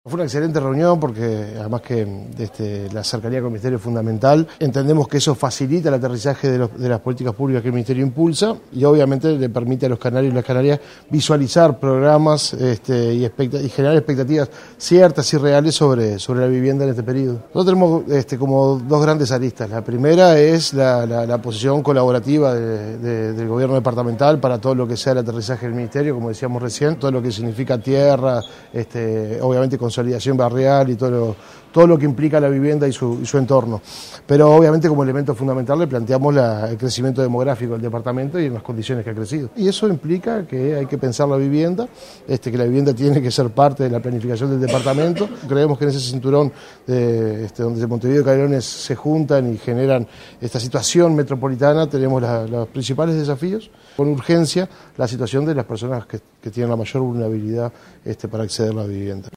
Fue una excelente reunión porque además que la cercanía con el Ministerio es fundamental. Entendemos que eso facilita el aterrizaje de las políticas públicas que el Ministerio impulsa y obviamente le permite a los canarios y las canarias visualizar programas y generar expectativas ciertas y reales sobre la vivienda en este periodo. Nosotros tenemos como dos grandes aristas. La primera es la posición colaborativa del gobierno departamental para todo lo que sea el aterrizaje del Ministerio, como decíamos recién, todo lo que significa tierra, obviamente consolidación barrial y todo lo que implica la vivienda y su entorno. Pero obviamente como elemento fundamental le planteamos el crecimiento demográfico del departamento y en las condiciones que ha crecido. Y eso implica que hay que pensar la vivienda, que la vivienda tiene que ser parte de la planificación del departamento. Creemos que en ese cinturón donde Montevideo y Canelones se juntan y generan esta situación metropolitana tenemos los principales desafíos. Con urgencia la situación de las personas que tienen la mayor vulnerabilidad para acceder a la vivienda.